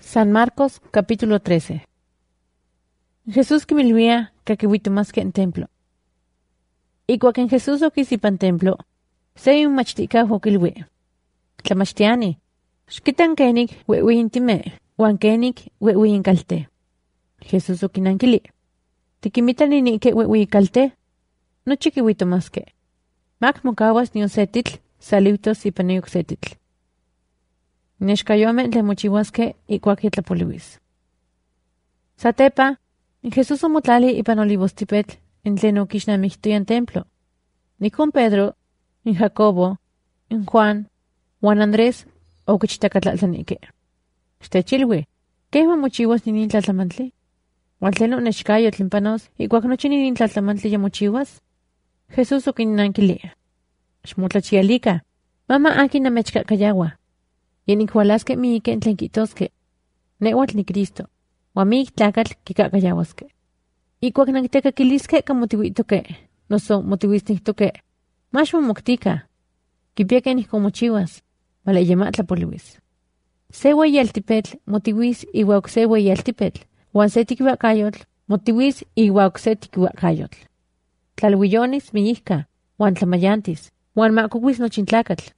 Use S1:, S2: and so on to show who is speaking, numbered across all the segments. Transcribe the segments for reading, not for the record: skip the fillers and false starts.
S1: San Marcos, capítulo 13. Jesús quimilhuia caquiuitomasque en templo. Ikuak en Jesús oquisipan templo, se machtica oquilhui. Tlamachtiani, xquitan kenik wehuintime, uan kenik wehuincalte. Jesús oquinankili. Tiquimitan que wehuicalte, no chiquiuitomasque. Mac mocahuas ni setitl, saliutos y paneuc setitl. Nexcayome le mochihuasque ikuak yetlapoliuis. Satepa, Jesús omotlali ipan olivostipetl en tlen oquixnamictoyan templo. Nicon Pedro, en Jacobo, en Juan, Juan Andrés, oquichtacatlaltanique. Xtechilhui, ¿quema mochihuas ninin tlatlamantli? Uan tleno nexcayo tlimpanos ikuak nochi ninin tlatlamantli ya mochihuas? Jesús oquinnankili. Xmotlachialika, mama aki namechcacayawa. Yenikhualasque miike en tlen quitosque. Nehuatl ni Cristo. Uamik tlacatl kikacayawasque. Ikuak nankitecaquilisque camotihuitoque. Noso motihuisnictoque. Max momoctica. Kipiaque nihcomochiwas. Vale yematlapoliuis. Se altipetl motihuis iuac se altipetl. Uan se tiquihuacayotl motihuis iuac se tiquihuacayotl. Tlalhuillonis miihca. Uan tlamayantis. Uan macoquis nochintlacatl.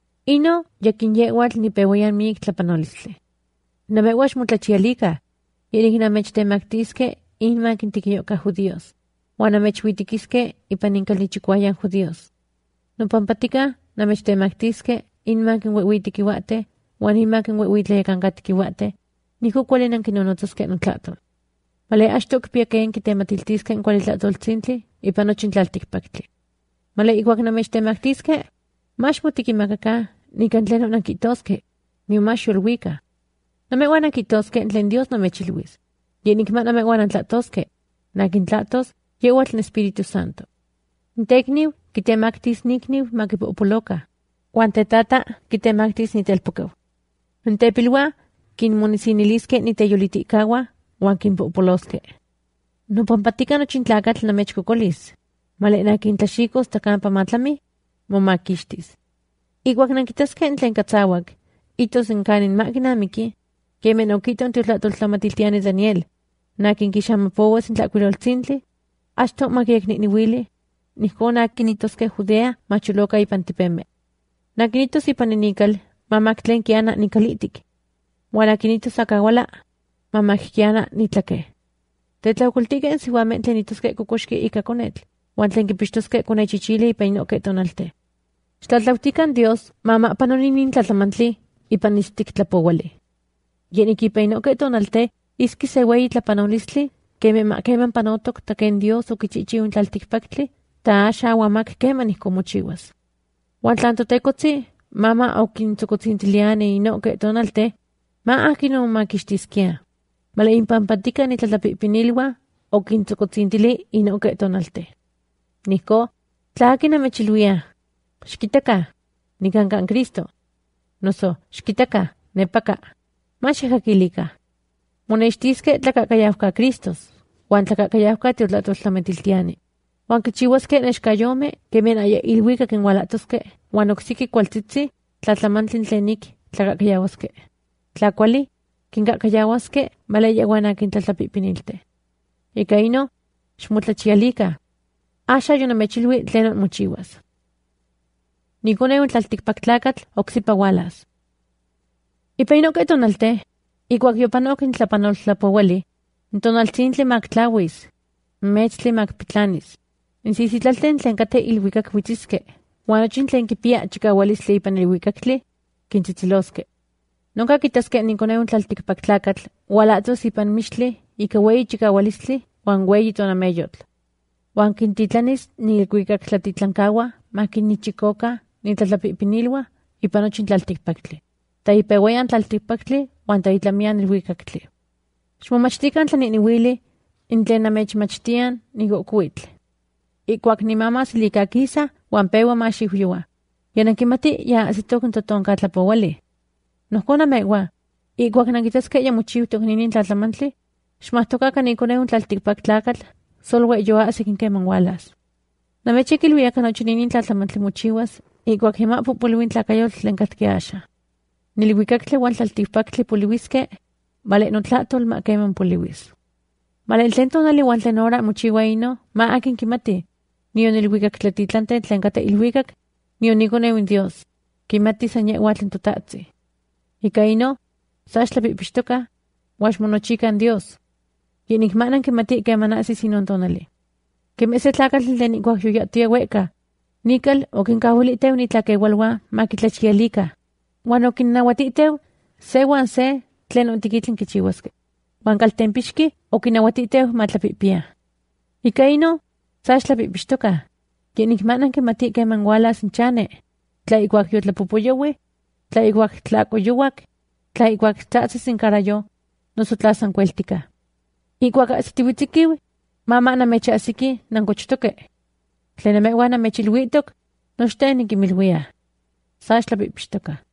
S1: Ino yakin yehuatl ni pehuayan miik tlapanolistli. Namehuax motlachialika, yenik namechtemactisque inmak intiquiyoca judíos, uan namechhuitiquisque ipan incalnichicuayan judíos. Nopampatica namechtemactisque inmak inhuehuitiquihuate, uan inmak inhuehuitleyacancatiquihuate, nijo cuali nanquinonotzosque notlatol. Male achto kpiaquen kitematiltisque in cuali tlatoltzintli ipan nochintlalticpactli. Male iguac namechtemactisque, Max motiquimacaca, ni cantleno nanquitosque, ni umax yolhuica. Namehuan nanquitosque tlen Dios nomechilhuis. Yenikma namehuan antlatosque, naquintlatos, yehuatl en Espíritu Santo. Ntecniu, quitemactis nicniu maquipopoloca. Uan tetata, quitemactis nitelpoqueu. Ntepilua, quinmonisinilisque niteyoliticaua, uan quinpopolosque. Nopampatica nochintlacatl namechcocolis. Male naquintlaxicos tacampa matlami, momaquixtis. Iguac nanquitasque en tlen catzauac, itos en canin maquinamiki, que menoquito en tiotlatoltlamatiltiani Daniel, naquin quixamapouas en tlacuiloltzintli, achto maquiecniwili, nihcon naquinitosque Judea macholoca ipan tipeme. Naquinitos ipan inical, mamactlen kiana nicalitic, uan naquinitos acahuala, mamacquiana nitlaque. Tetlaucultique en sihuame tlen itosque cocoxque ica conetl, uan tlen quipixtosque conechichili ipan inoque tonalte. Xtlatlautican Dios, mama panoninin tlatlamantli, ipan istic tlapowali. Yenik ipan inoque tonalte, iski sewei tlapanolistli, keman panotok taquen Dios oquichichi un tlalticpactli, ta asha uamac keman ihcomochiwas. Uan tlantotecotzi, mama oquintzocotzintiliani inoque tonalte, ma aquino maquixtisquia. Male inpampatica ni tlatlapipinilua, oquintzocotzintili inoque tonalte. Nico, tlaquina mechiluia. Xquitaca, nicancan Cristo. Noso, xquitaca, nepaca. Maxejaquilica. Monextisque tlacacayauca Cristos. Uan tlacacayauca tiotlatoltlamatiltiani. Uan quichihuasque nexcayome que menaya ilhuica quinhualatosque. Uan oxiqui cualtzitzi tlatlamantlin tlenik tlacacayauasque. Tlacuali, quincacayauasque malayaguana quintlatlapipinilte. Icaino, xmotlachialica. Asha yonamechilhui tlenon mochiwas. Nicone un tlalticpactlacatl oxipa walas. Ipainoque tonalte, iguac yopanoc in tlapanol tlapowali, in tonaltzintli mactlawis, metztli macpitlanis, in sisitlalten tlen cate ilhuicac huitzisque, uanochin tlen quipia chicawalisli ipan ilhuicactli, quintzitziloske. Nunca quitasque nicone un tlalticpactlacatl, ualatzos ipan mixtli, ica hueyi chicawalisli, uan hueyi tonameyotl. Uan quintitlanis ni ilhuicac tlatitlancaua, maquinichicoca, ni tlatlapipinilua, ipan nochin tlalticpactli. Ta ipehueyan tlalticpactli, uan ta itlamian ilhuicactli. Xmomachtican tlaninihuili, in tlen namechmachtian nigocuitl. Ikuak ni mama silicaquisa, uan pewa maxihuiua. Yanakimati ya asitok in totonca tlapowali. Nohcona mewa, ikuak nanquitasque ya mochiutok ninin tlatlamantli, xmahtocaca nicone un tlalticpactlacatl, solwe yoa asikin keman walas. Namechiquilhuiaca nochi ninin tlatlamantli mochiwas, ikuak hima popoluin tlacayotl tlen catque asha. Nilhuicactli uan tlalticpactli polihuisque, Vale notlahtol ma keman poliwis. Vale el tlen tonali uan tlen ora mochiua ino, ma akin kimati. Nion ilhuikak tlatitlante tlen kate ilhuikak, nion ikoneu Dios. Kimati san yewa tlen totatzi. Ika ino, sa xtlapipixtoka, wax monochikan Dios. Yenikmanan kimati kemanasi sinon tonali. Keme se tlakatl tlen ikuak yoyatia weka. Nikal okinkawilitew nitlakewalwa makitlachiyalika. Wan okinnawatitew se se tlen ontikitlen kichiwaske. Wan kaltempixki okinawatitew matlapipia. Ika ino, sa xtlapipixtoka. Yenikmanan kimati keman walas nchane. Tla ikuak yotlapopoyowi, tla ikuak tlakoyowak, tla ikuak tlatzis inkarayo, noso tlasan kueltika. Ikuak asitiwitzikiw, mama namechasiki nankochtoke. Tlenemewa namechilwitok, nochte nikimilwia. Sa xtlapipixtoka.